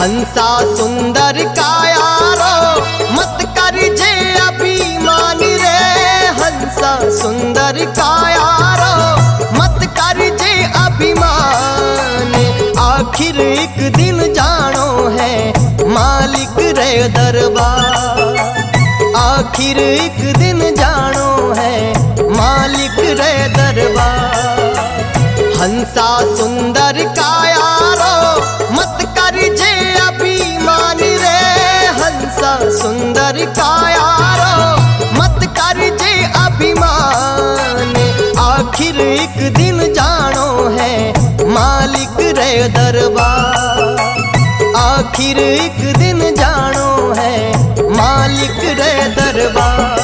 हंसा सुंदर काया रो मत कर जे अभिमान रे। हंसा सुंदर काया रो मत कर जे अभिमान। आखिर एक दिन जानो है मालिक रे दरबार। आखिर एक दिन जानो है मालिक रे दरबार। हंसा सुंदर काया रो मत कर जे अभिमान रे। हंसा सुंदर काया रो मत कर जे अभिमान। आखिर एक दिन जानो है मालिक रे दरबार। आखिर एक दिन जानो है मालिक रे दरबार।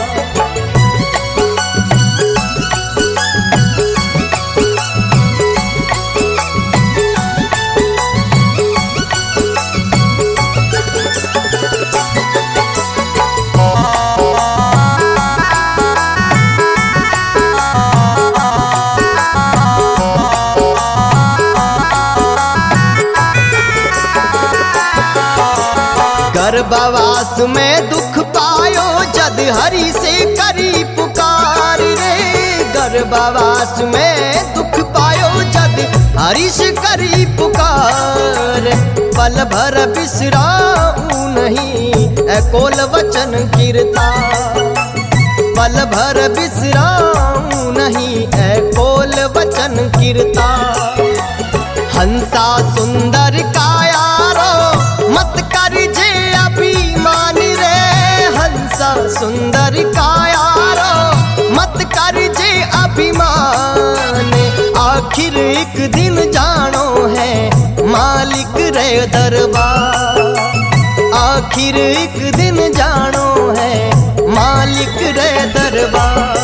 गर्भवास में दुख पायो जद हरि से करी पुकार रे। गर्भवास में दुख पायो जद हरि से करी पुकार। पल भर बिसराऊं नहीं कोल वचन कीरता। पल भर बिसराऊं नहीं कोल वचन कीरता। हंसा सुंदर काया रो मत कर जे अभिमान रे। हंसा सुंदर काया रो मत कर जे अभिमान। आखिर एक दिन जानो है मालिक रे दरबार। आखिर एक दिन जानो है मालिक रे दरबार।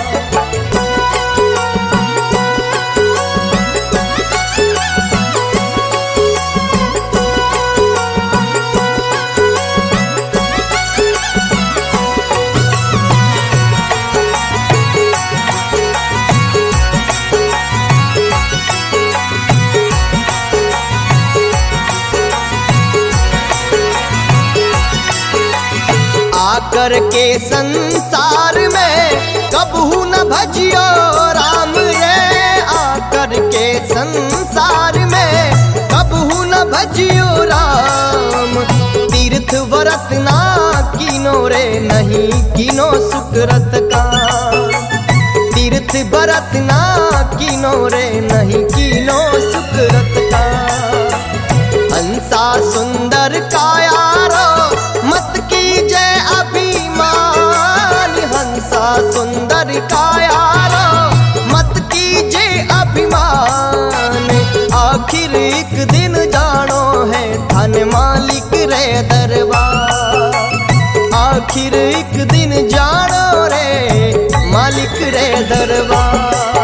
आकर के संसार में कबहू न भजियो राम रे। आकर के संसार में कबहू न भजियो राम। तीर्थ व्रत ना कीनो रे नहीं कीनो सुकृत का। तीर्थ व्रत ना कीनो रे नहीं कीनो सुकृत का। हंसा सुंदर काया रो मत कीजे अभिमान। हंसा सुंदर काया रो मत कीजे अभिमान। आखिर एक दिन जानो है धन मालिक रे दरबार। आखिर एक दिन जानो रे मालिक रे दरबार।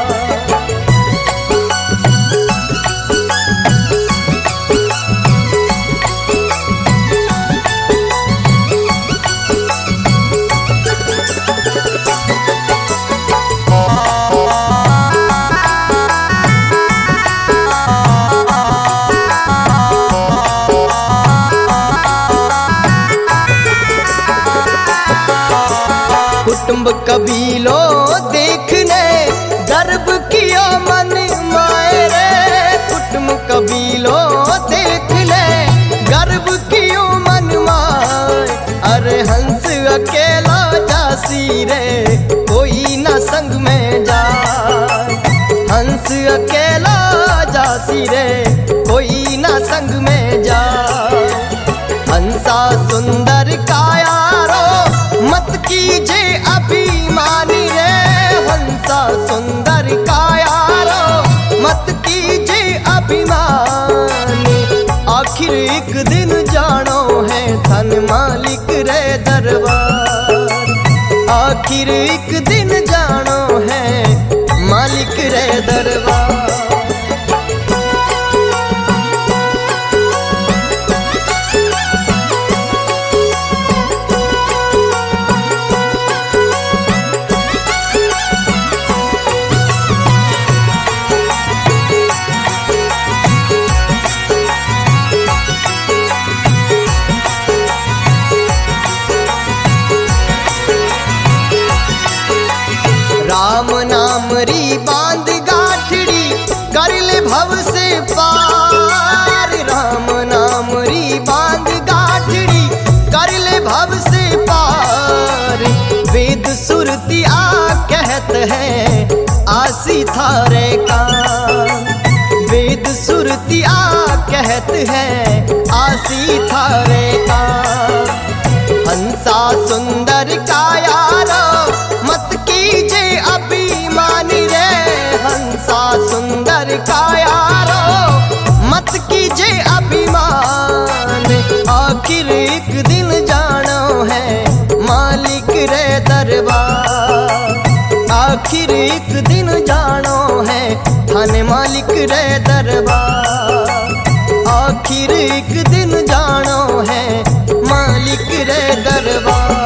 कुटुंब कबीलो देखने गर्व कियो मन माए रे। कुटुंब कबीलो देखने गर्व कियो मन माए। अरे हंस अकेला जासी रे कोई न संग में जाए। हंस अकेला जासी रे कोई न संग में जाए। हंसा सुंदर काया रो मत कीजे अभिमान रे। हंसा सुंदर काया रो मत कीजे अभिमान। आखिर एक दिन जानो है धन मालिक रे दरबार। आखिर एक दिन जानो है मालिक रे दरबार। भव से पार, राम नाम री बांध गाठड़ी कर ले भव से पार। वेद सुरती आ कहत है आसी थारे का, वेद सुरती आ कहत है आसी थारे का। हंसा सुंदर काया रो मत कीजे अभिमानी रे, हंसा सुंदर काया रो मत कीजे अभिमान। आखिर एक दिन जानो है मालिक रे दरबार, आखिर एक दिन जानो है थाने मालिक रे दरबार। आखिर एक दिन जानो है मालिक रे दरबार।